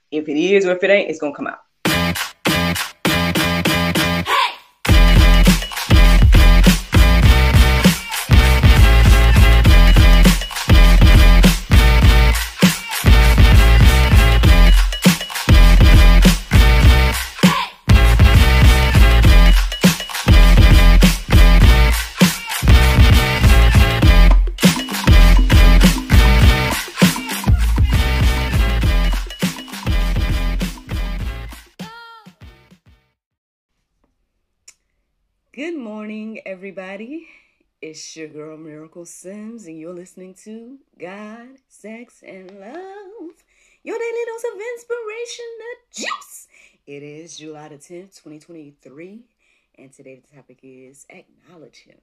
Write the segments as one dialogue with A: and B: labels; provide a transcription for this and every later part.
A: If it is or if it ain't, it's gonna come out. Good morning, everybody. It's your girl Miracle Sims, and you're listening to God, Sex, and Love, your daily dose of inspiration, the juice. It is July the 10th, 2023, and today the topic is Acknowledge Him.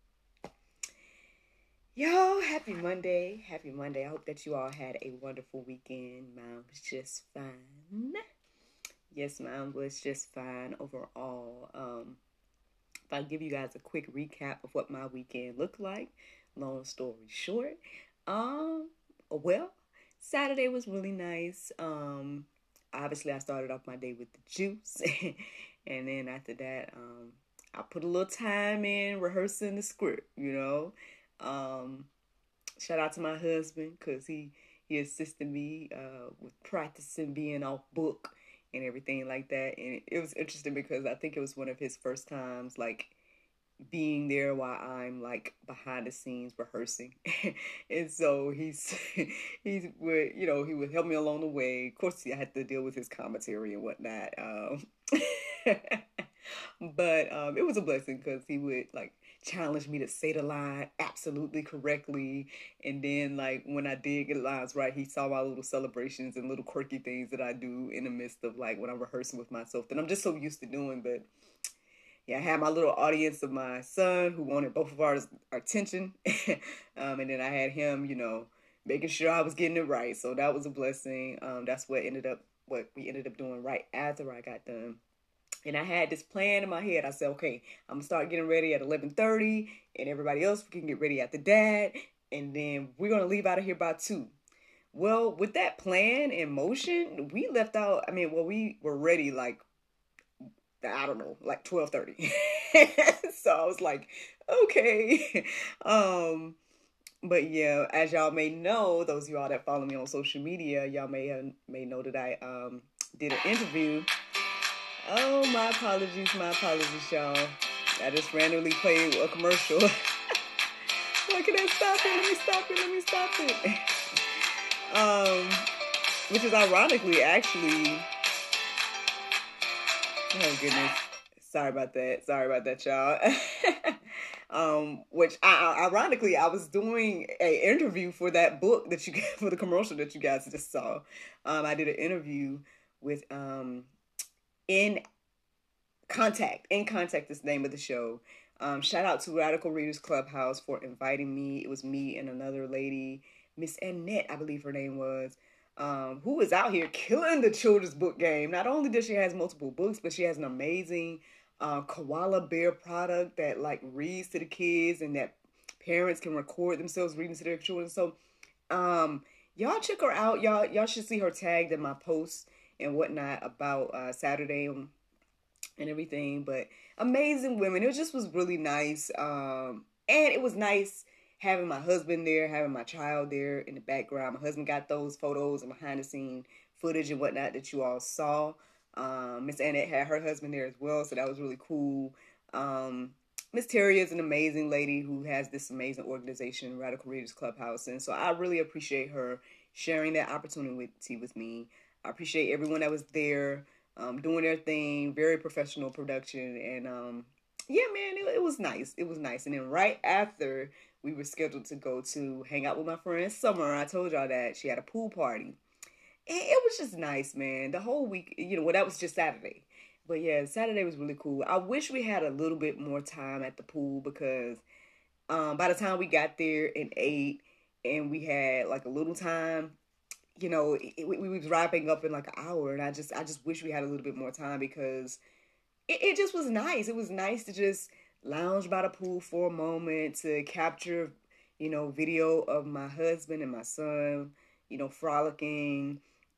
A: Yo, happy Monday. Happy Monday. I hope that you all had a wonderful weekend. Mine was just fine. Yes, mine was just fine overall. If I give you guys a quick recap of what my weekend looked like, long story short, well, Saturday was really nice. Obviously I started off my day with the juice, and then after that, I put a little time in rehearsing the script, Shout out to my husband, because he assisted me with practicing being off book and everything like that. And it was interesting because I think it was one of his first times, like, being there while I'm, like, behind the scenes rehearsing. And so he would, he would help me along the way. Of course, I had to deal with his commentary and whatnot. But it was a blessing, because he would, like, challenge me to say the line absolutely correctly. And then, like, when I did get the lines right, he saw my little celebrations and little quirky things that I do in the midst of, like, when I'm rehearsing with myself that I'm just so used to doing. But yeah, I had my little audience of my son who wanted both of our attention. And then I had him, making sure I was getting it right. So that was a blessing. That's what we ended up doing right after I got done. And I had this plan in my head. I said, okay, I'm going to start getting ready at 11:30, and everybody else can get ready after that. And then we're going to leave out of here by 2. Well, with that plan in motion, we left out, we were ready, like, I don't know, like 12:30. So I was like, okay. But yeah, as y'all may know, those of y'all that follow me on social media, y'all may know that I did an interview. Oh, my apologies, y'all. I just randomly played a commercial. Why can I stop it? Let me stop it. Which is ironically, actually, oh goodness, sorry about that, y'all. Which ironically, I was doing an interview for that book that for the commercial that you guys just saw. I did an interview with In Contact is the name of the show. Shout out to Radical Readers Clubhouse for inviting me. It was me and another lady, Miss Annette, I believe her name was, who is out here killing the children's book game. Not only does she has multiple books, but she has an amazing koala bear product that, like, reads to the kids, and that parents can record themselves reading to their children. So y'all check her out. Y'all should see her tagged in my posts and whatnot about Saturday and everything. But amazing women. It just was really nice. And it was nice having my husband there, having my child there in the background. My husband got those photos and behind the scene footage and whatnot that you all saw. Miss Annette had her husband there as well, so that was really cool. Miss Terry is an amazing lady who has this amazing organization, Radical Readers Clubhouse, and so I really appreciate her sharing that opportunity with me. I appreciate everyone that was there, doing their thing, very professional production, and yeah, man, it was nice. It was nice. And then right after, we were scheduled to go to hang out with my friend Summer. I told y'all that she had a pool party. And it was just nice, man. The whole week, that was just Saturday. But yeah, Saturday was really cool. I wish we had a little bit more time at the pool, because by the time we got there and ate and we had like a little time, we was wrapping up in like an hour. And I just wish we had a little bit more time, because it just was nice. It was nice to just lounge by the pool for a moment, to capture, video of my husband and my son, frolicking,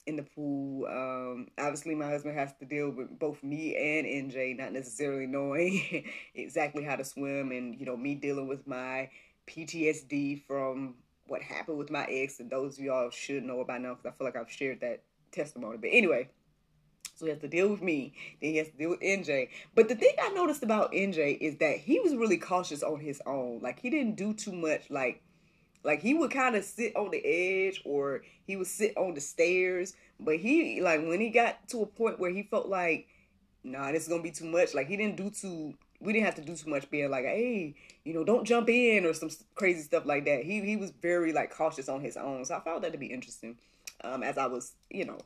A: in the pool. Obviously, my husband has to deal with both me and NJ not necessarily knowing exactly how to swim, and me dealing with my PTSD from what happened with my ex. And those of y'all should know about now because I feel like I've shared that testimony. But anyway, so he has to deal with me. Then he has to deal with NJ. But the thing I noticed about NJ is that he was really cautious on his own. Like, he didn't do too much. Like he would kind of sit on the edge, or he would sit on the stairs. But he, like, when he got to a point where he felt like, nah, this is going to be too much. Like, we didn't have to do too much being like, hey, don't jump in or some crazy stuff like that. He was very, like, cautious on his own. So I found that to be interesting as I was,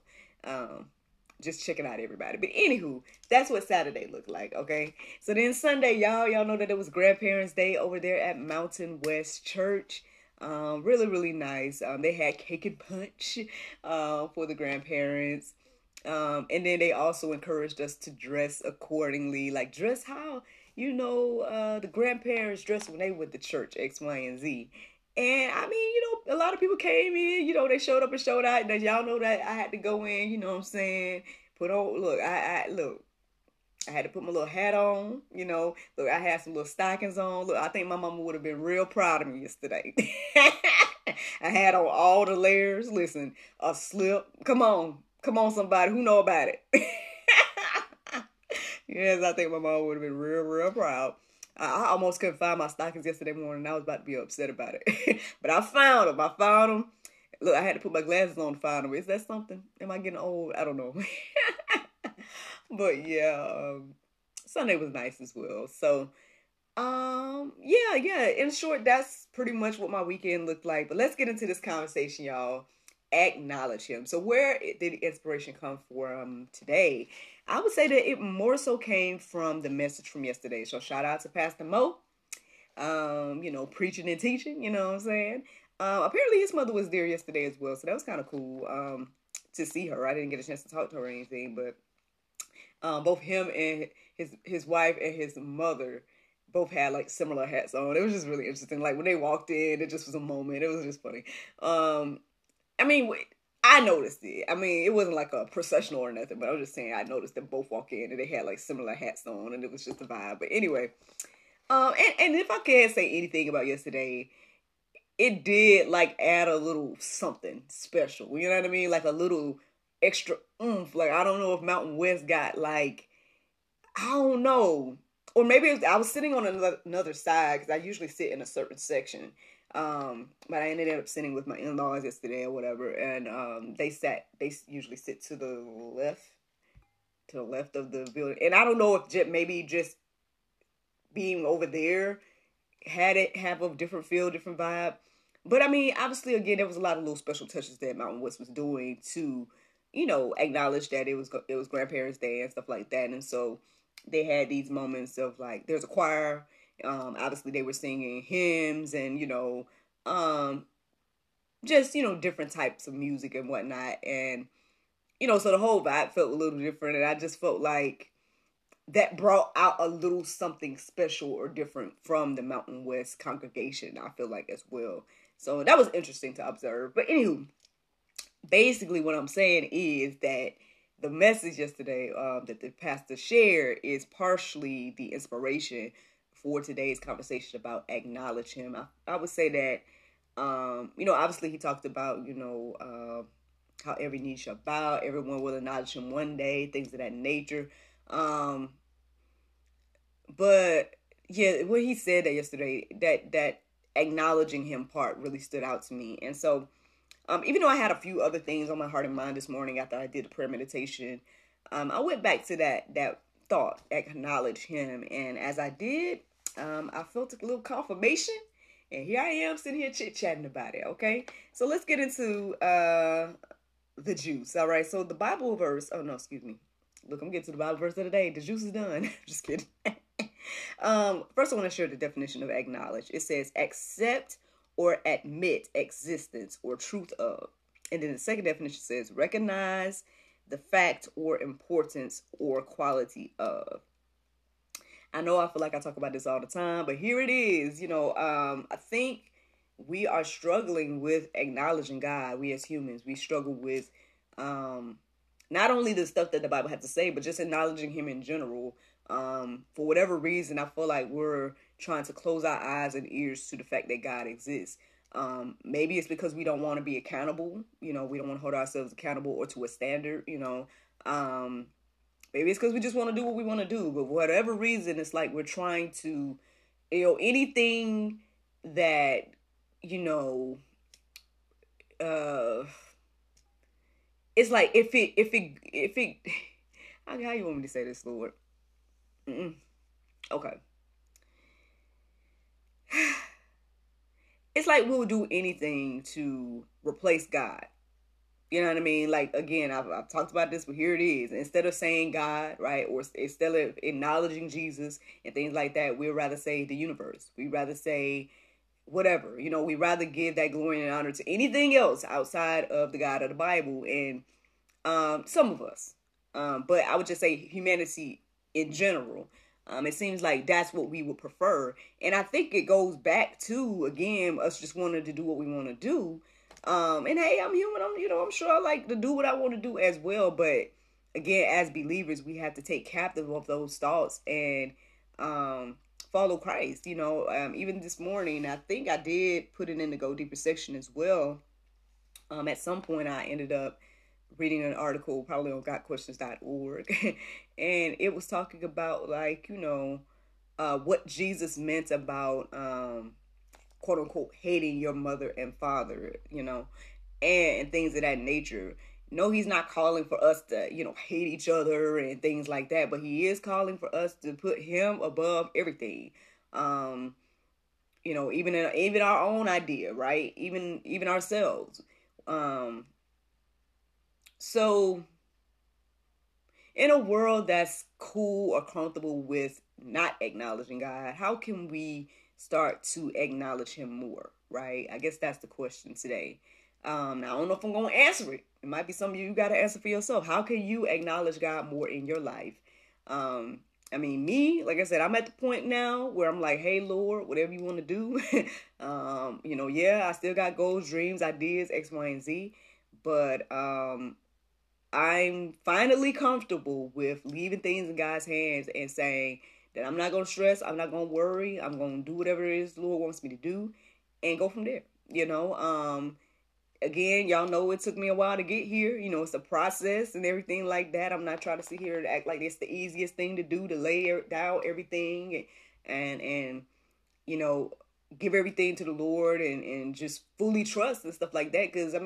A: just checking out everybody. But anywho, that's what Saturday looked like, okay? So then Sunday, y'all know that it was Grandparents' Day over there at Mountain West Church. Really, really nice. They had cake and punch for the grandparents. And then they also encouraged us to dress accordingly. Like, dress how, the grandparents dressed when they went to church, X, Y, and Z. And I mean, a lot of people came in, they showed up and showed out. And y'all know that I had to go in, you know what I'm saying? Put on, look, I had to put my little hat on, Look, I had some little stockings on. Look, I think my mama would have been real proud of me yesterday. I had on all the layers. Listen, a slip. Come on, somebody who know about it. Yes, I think my mom would have been real, real proud. I almost couldn't find my stockings yesterday morning. I was about to be upset about it. But I found them. Look, I had to put my glasses on to find them. Is that something? Am I getting old? I don't know. But yeah, Sunday was nice as well. So, yeah. In short, that's pretty much what my weekend looked like. But let's get into this conversation, y'all. Acknowledge him. So where did the inspiration come from today? I would say that it more so came from the message from yesterday. So shout out to Pastor Mo, preaching and teaching, you know what I'm saying? Apparently his mother was there yesterday as well. So that was kind of cool, to see her. I didn't get a chance to talk to her or anything, but, both him and his wife and his mother both had like similar hats on. It was just really interesting. Like when they walked in, it just was a moment. It was just funny. I mean, I noticed it. I mean, it wasn't like a processional or nothing, but I was just saying I noticed them both walk in and they had like similar hats on, and it was just a vibe. But anyway, and if I can't say anything about yesterday, it did like add a little something special. You know what I mean? Like a little extra oomph. Like, I don't know if Mountain West got like, I don't know. Or maybe I was sitting on another side because I usually sit in a certain section. But I ended up sitting with my in-laws yesterday or whatever, and they usually sit to the left of the building. And I don't know if maybe just being over there had it have a different feel, different vibe. But I mean, obviously, again, there was a lot of little special touches that Mountain West was doing to, acknowledge that it was Grandparents' Day and stuff like that. And so they had these moments of like, there's a choir. Obviously they were singing hymns and, just, different types of music and whatnot. And, so the whole vibe felt a little different. And I just felt like that brought out a little something special or different from the Mountain West congregation, I feel like, as well. So that was interesting to observe. But anywho, basically what I'm saying is that the message yesterday that the pastor shared is partially the inspiration for today's conversation about acknowledge him. I would say that, obviously he talked about, how every knee shall bow, everyone will acknowledge him one day, things of that nature. But yeah, what he said that yesterday, that acknowledging him part really stood out to me. And so, even though I had a few other things on my heart and mind this morning after I did the prayer meditation, I went back to that thought, acknowledge him. And as I did, I felt a little confirmation, and here I am sitting here chit-chatting about it, okay? So let's get into the juice, all right? So the Bible verse, oh no, excuse me. Look, I'm getting to the Bible verse of the day. The juice is done. Just kidding. First, I want to share the definition of acknowledge. It says accept or admit existence or truth of. And then the second definition says recognize the fact or importance or quality of. I know I feel like I talk about this all the time, but here it is. I think we are struggling with acknowledging God. We as humans, we struggle with Not only the stuff that the Bible had to say, but just acknowledging him in general. For whatever reason, I feel like we're trying to close our eyes and ears to the fact that God exists. Maybe it's because we don't want to be accountable. We don't want to hold ourselves accountable or to a standard. Maybe it's because we just want to do what we want to do. But for whatever reason, it's like we're trying to, anything that, it's like if it, how you want me to say this, Lord? Okay. It's like we'll do anything to replace God. You know what I mean? Like, again, I've talked about this, but here it is. Instead of saying God, right, or instead of acknowledging Jesus and things like that, we'd rather say the universe. We'd rather say whatever. We'd rather give that glory and honor to anything else outside of the God of the Bible. And some of us, but I would just say humanity in general. It seems like that's what we would prefer. And I think it goes back to, again, us just wanting to do what we want to do. And hey, I'm human. I'm sure I like to do what I want to do as well. But again, as believers, we have to take captive of those thoughts and follow Christ. Even this morning, I think I did put it in the Go Deeper section as well. At some point, I ended up reading an article probably on gotquestions.org, and it was talking about what Jesus meant about quote unquote hating your mother and father, and things of that nature. No, he's not calling for us to, hate each other and things like that, but he is calling for us to put him above everything. Even our own idea, right? Even ourselves. So in a world that's cool or comfortable with not acknowledging God, how can we start to acknowledge him more, right? I guess that's the question today. Now, I don't know if I'm going to answer it. It might be something you got to answer for yourself. How can you acknowledge God more in your life? Me, like I said, I'm at the point now where I'm like, hey, Lord, whatever you want to do. I still got goals, dreams, ideas, X, Y, and Z. But I'm finally comfortable with leaving things in God's hands and saying that I'm not going to stress. I'm not going to worry. I'm going to do whatever it is the Lord wants me to do and go from there. Again, y'all know it took me a while to get here. It's a process and everything like that. I'm not trying to sit here and act like it's the easiest thing to do, to lay down everything and give everything to the Lord and just fully trust and stuff like that. Because,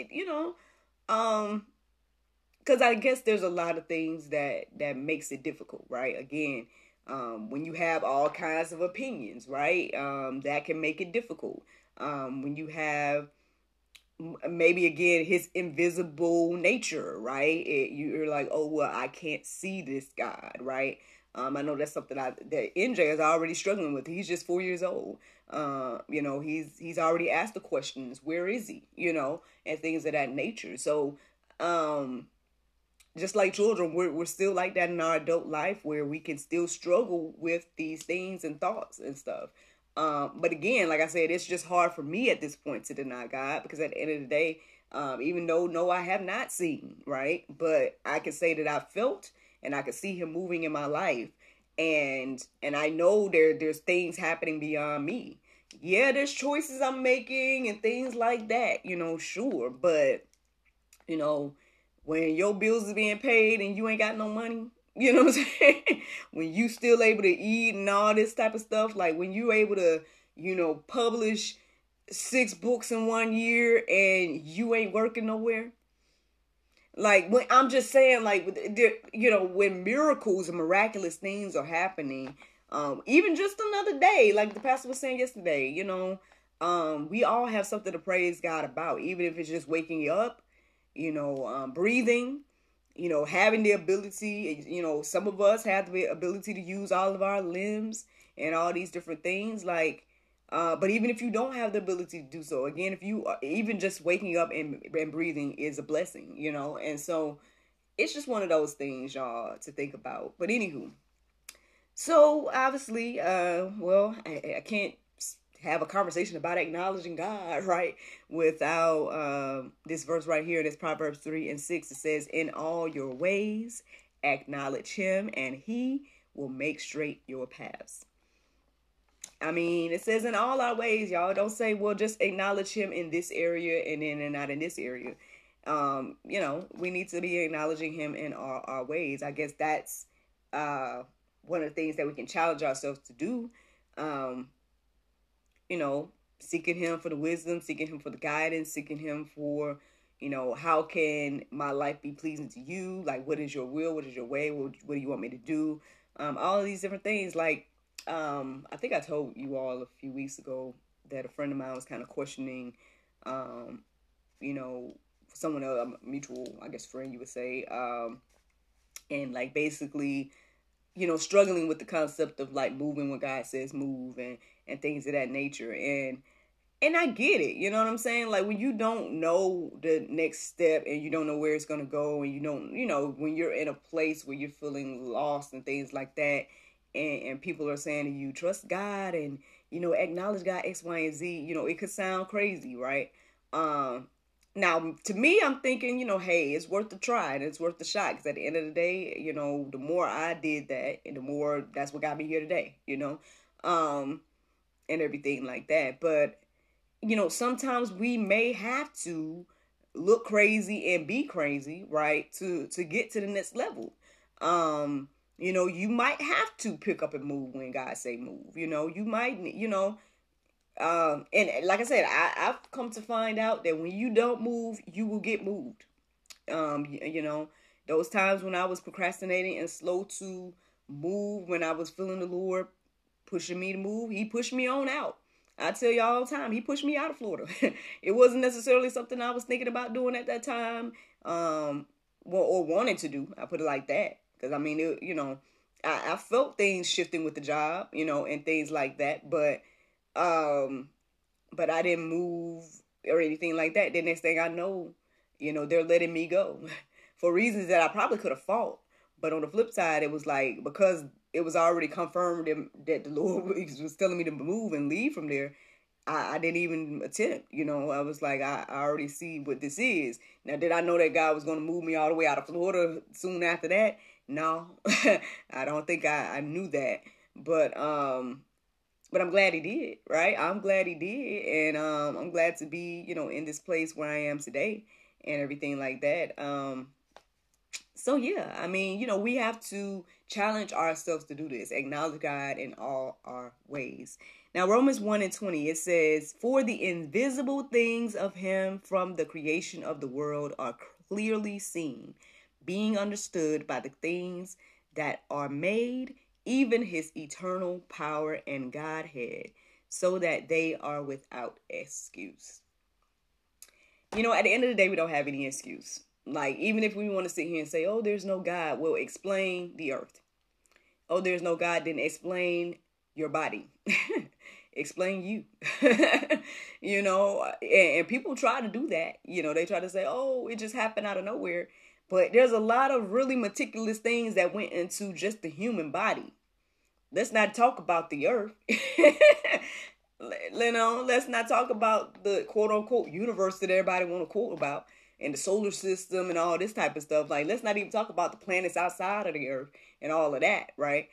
A: because I guess there's a lot of things that makes it difficult, right? Again, when you have all kinds of opinions, right? That can make it difficult. When you have maybe, again, his invisible nature, right? You're like, oh, well, I can't see this God, right? I know that's something that NJ is already struggling with. He's just 4 years old. He's already asked the questions, where is he? And things of that nature. So, just like children, we're still like that in our adult life where we can still struggle with these things and thoughts and stuff. But again, like I said, it's just hard for me at this point to deny God, because at the end of the day, even though, no, I have not seen, right? But I can say that I felt and I could see him moving in my life. And I know there's things happening beyond me. Yeah, there's choices I'm making and things like that, sure. But, when your bills is being paid and you ain't got no money, you know what I'm saying? When you still able to eat and all this type of stuff, like when you able to, publish 6 books in 1 year and you ain't working nowhere. Like, when I'm just saying, like, when miracles and miraculous things are happening, even just another day, like the pastor was saying yesterday, we all have something to praise God about, even if it's just waking you up, breathing, having the ability, some of us have the ability to use all of our limbs and all these different things. Like, but even if you don't have the ability to do so, again, if you are, even just waking up and breathing is a blessing, and so it's just one of those things, y'all, to think about. But anywho, so obviously, I can't have a conversation about acknowledging God, right? Without this verse right here, this Proverbs 3:6, it says, "In all your ways acknowledge him, and he will make straight your paths." I mean, it says in all our ways, y'all. Don't say, well, just acknowledge him in this area and then and not in this area. We need to be acknowledging him in our ways. I guess that's one of the things that we can challenge ourselves to do. Um, Seeking him for the wisdom, seeking him for the guidance, seeking him for, how can my life be pleasing to you? Like, what is your will? What is your way? What do you want me to do? All of these different things. Like, I think I told you all a few weeks ago that a friend of mine was kind of questioning, you know, someone else, a mutual, I guess, friend, you would say, and like basically, struggling with the concept of like moving when God says move and things of that nature. And I get it, you know what I'm saying? Like when you don't know the next step and you don't know where it's going to go, and you don't, when you're in a place where you're feeling lost and things like that, and people are saying to you, trust God and, acknowledge God, X, Y, and Z, it could sound crazy, right? Now, to me, I'm thinking, hey, it's worth the try and it's worth the shot. Because at the end of the day, the more I did that, and the more that's what got me here today, and everything like that. But, sometimes we may have to look crazy and be crazy, right, to get to the next level. You might have to pick up and move when God say move. You might, and like I said, I've come to find out that when you don't move, you will get moved. Those times when I was procrastinating and slow to move, when I was feeling the Lord pushing me to move, he pushed me on out. I tell y'all all the time, he pushed me out of Florida. It wasn't necessarily something I was thinking about doing at that time, or wanting to do. I put it like that. Because, I mean, I felt things shifting with the job, and things like that. But I didn't move or anything like that. The next thing I know, they're letting me go for reasons that I probably could have fought. But on the flip side, it was like, because it was already confirmed that the Lord was telling me to move and leave from there, I didn't even attempt. I was like, I already see what this is. Now, did I know that God was going to move me all the way out of Florida soon after that? No, I don't think I knew that. But I'm glad he did, right? I'm glad he did. And I'm glad to be, in this place where I am today and everything like that. So yeah, I mean, we have to challenge ourselves to do this. Acknowledge God in all our ways. Now, Romans 1:20, it says, "For the invisible things of him from the creation of the world are clearly seen, being understood by the things that are made, even his eternal power and Godhead, so that they are without excuse." At the end of the day, we don't have any excuse. Like, even if we want to sit here and say, oh, there's no God, well, explain the earth. Oh, there's no God, then explain your body. Explain you. And people try to do that. They try to say, oh, it just happened out of nowhere. But there's a lot of really meticulous things that went into just the human body. Let's not talk about the earth. Let's not talk about the quote unquote universe that everybody want to quote about, and the solar system and all this type of stuff. Like, let's not even talk about the planets outside of the earth and all of that, right?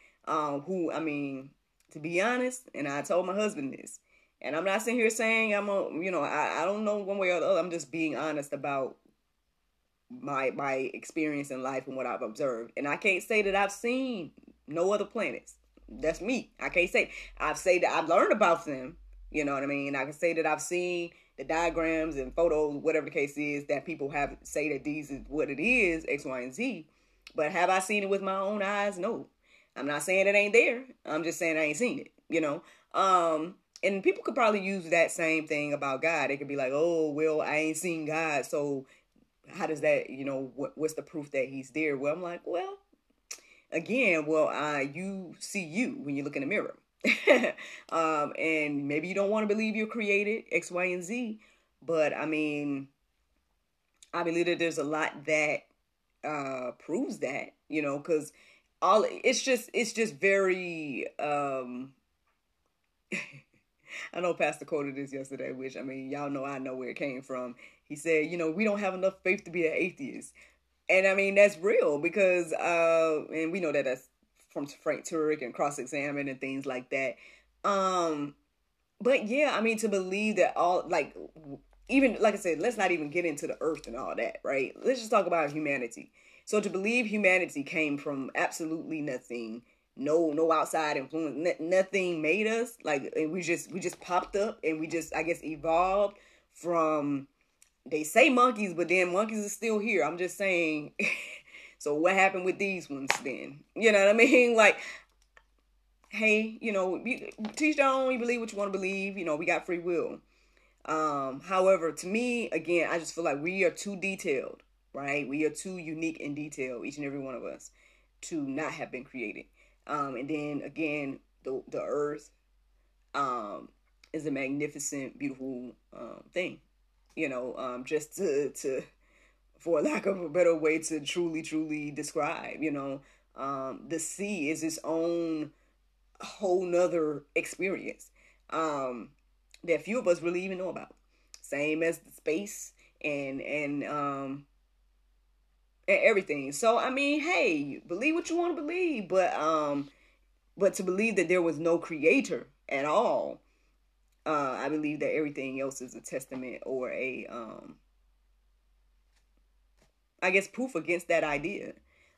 A: To be honest, and I told my husband this, and I'm not sitting here saying I don't know one way or the other. I'm just being honest about my experience in life and what I've observed. And I can't say that I've seen no other planets. That's me. I can't say. I've said that I've learned about them. You know what I mean? I can say that I've seen the diagrams and photos, whatever the case is, that people have say that these is what it is, X, Y, and Z. But have I seen it with my own eyes? No. I'm not saying it ain't there. I'm just saying I ain't seen it, And people could probably use that same thing about God. They could be like, oh, well, I ain't seen God, so how does that, what's the proof that he's there? Well, I'm like, well, again, you see you when you look in the mirror. And maybe you don't want to believe you're created, X, Y, and Z. But I believe that there's a lot that proves that, because it's just very I know Pastor quoted this yesterday, which, I mean, y'all know I know where it came from. He said, we don't have enough faith to be an atheist. And I mean, that's real because, and we know that that's from Frank Turek and Cross-Examine and things like that. But yeah, I mean, to believe that all, like, even, like I said, let's not even get into the earth and all that, right? Let's just talk about humanity. So to believe humanity came from absolutely nothing, no outside influence, nothing made us, like, and we just popped up and we just, I guess, evolved from, they say monkeys, but then monkeys are still here. I'm just saying. So what happened with these ones then? You know what I mean? Like, hey, you teach your own, you believe what you want to believe. We got free will. However, to me, again, I just feel like we are too detailed, right? We are too unique in detail, each and every one of us, to not have been created. And then again, the earth is a magnificent, beautiful thing. Just to for lack of a better way to truly describe, the sea is its own whole nother experience that few of us really even know about. Same as the space and everything. So I mean, hey, believe what you want to believe, but to believe that there was no creator at all, I believe that everything else is a testament or a I guess proof against that idea.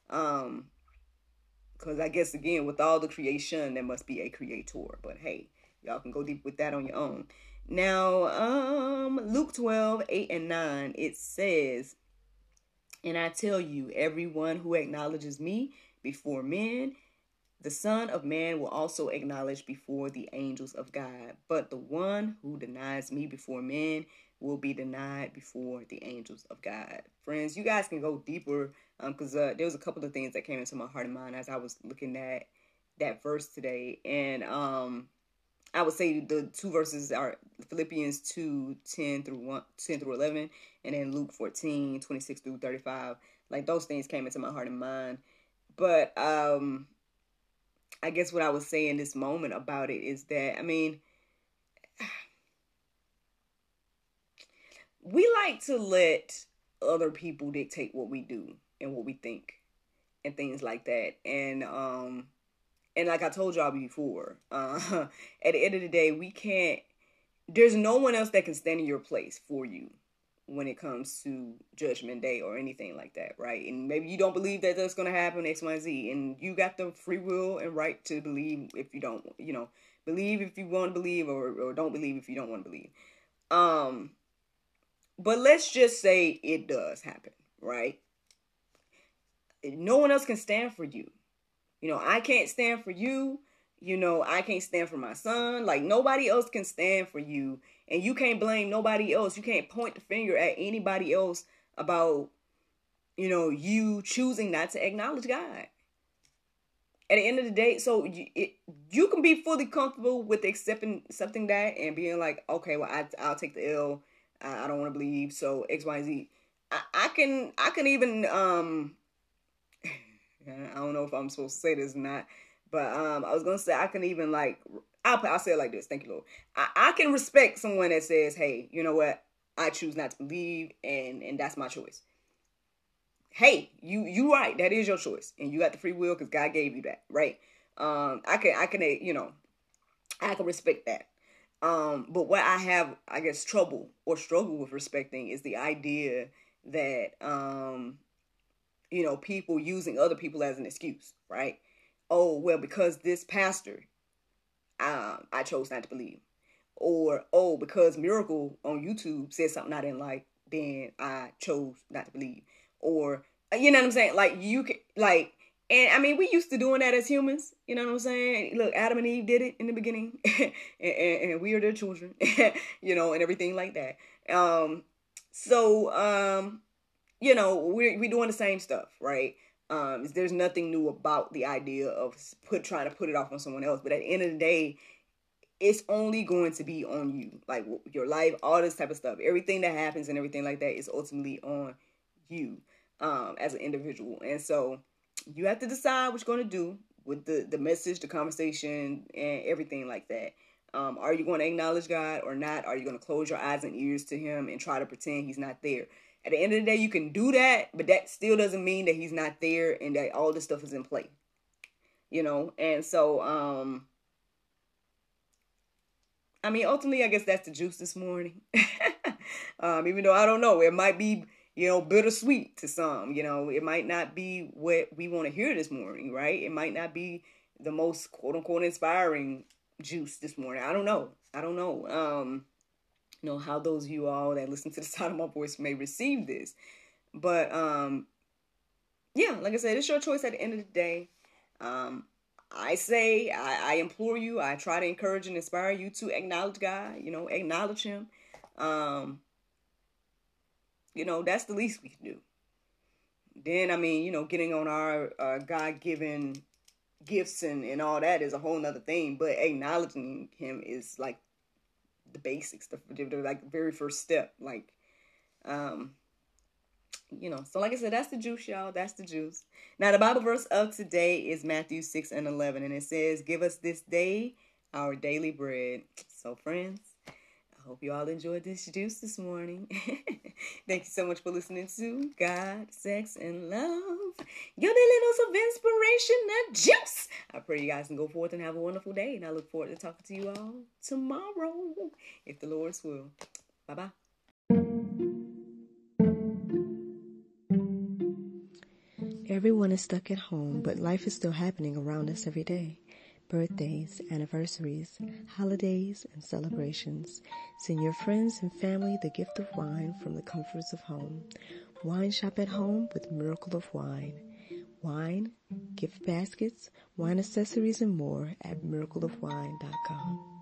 A: Because I guess, again, with all the creation, there must be a creator. But hey, y'all can go deep with that on your own. Now, Luke 12:8-9, it says, "And I tell you, everyone who acknowledges me before men, the Son of Man will also acknowledge before the angels of God. But the one who denies me before men will be denied before the angels of God." Friends, you guys can go deeper because there was a couple of things that came into my heart and mind as I was looking at that verse today. And I would say the two verses are Philippians 2:10-11, and then Luke 14:26-35. Like, those things came into my heart and mind. But I guess what I was saying this moment about it is that, I mean, we like to let other people dictate what we do and what we think and things like that. And like I told y'all before, at the end of the day, there's no one else that can stand in your place for you when it comes to Judgment Day or anything like that, right? And maybe you don't believe that that's going to happen, X, Y, Z, and you got the free will and right to believe if you don't, believe if you want to believe or don't believe if you don't want to believe. But let's just say it does happen, right? No one else can stand for you. I can't stand for you. I can't stand for my son. Like, nobody else can stand for you. And you can't blame nobody else. You can't point the finger at anybody else about, you choosing not to acknowledge God. At the end of the day, so you can be fully comfortable with accepting that and being like, okay, well, I'll take the L. I don't want to believe, so X, Y, Z. I can even, I don't know if I'm supposed to say this or not, but I was going to say I can even, like, I'll say it like this. Thank you, Lord. I can respect someone that says, hey, you know what? I choose not to believe, and that's my choice. Hey, you right. That is your choice. And you got the free will because God gave you that, right? I can respect that. But what I have, I guess, trouble or struggle with respecting is the idea that, people using other people as an excuse, right? Oh, well, because this pastor, I chose not to believe. Or, oh, because Miracle on YouTube said something I didn't like, then I chose not to believe. Or, you know what I'm saying? Like, you can, like, and I mean, we used to doing that as humans. You know what I'm saying? Look, Adam and Eve did it in the beginning, and we are their children, and everything like that. We're doing the same stuff, right? There's nothing new about the idea of trying to put it off on someone else. But at the end of the day, it's only going to be on you. Like, your life, all this type of stuff, everything that happens and everything like that is ultimately on you as an individual. And so you have to decide what you're going to do with the message, the conversation, and everything like that. Are you going to acknowledge God or not? Are you going to close your eyes and ears to him and try to pretend he's not there? At the end of the day, you can do that, but that still doesn't mean that he's not there and that all this stuff is in play. And so, ultimately, I guess that's the juice this morning. Even though I don't know, it might be, bittersweet to some, it might not be what we want to hear this morning, right? It might not be the most quote unquote inspiring juice this morning. I don't know. How those of you all that listen to the sound of my voice may receive this. But, like I said, it's your choice at the end of the day. I implore you, I try to encourage and inspire you to acknowledge God, acknowledge him. That's the least we can do. Then, getting on our God-given gifts and all that is a whole nother thing, but acknowledging him is like the basics, the very first step. So like I said, that's the juice, y'all. That's the juice. Now, the Bible verse of today is Matthew 6:11, and it says, "Give us this day our daily bread." So, friends, I hope you all enjoyed this juice this morning. Thank you so much for listening to God, Sex, and Love, your daily dose of inspiration and juice. I pray you guys can go forth and have a wonderful day, and I look forward to talking to you all tomorrow, if the Lord's will. Bye-bye.
B: Everyone is stuck at home, but life is still happening around us every day. Birthdays, anniversaries, holidays, and celebrations. Send your friends and family the gift of wine from the comforts of home. Wine shop at home with Miracle of Wine. Wine, gift baskets, wine accessories, and more at miracleofwine.com.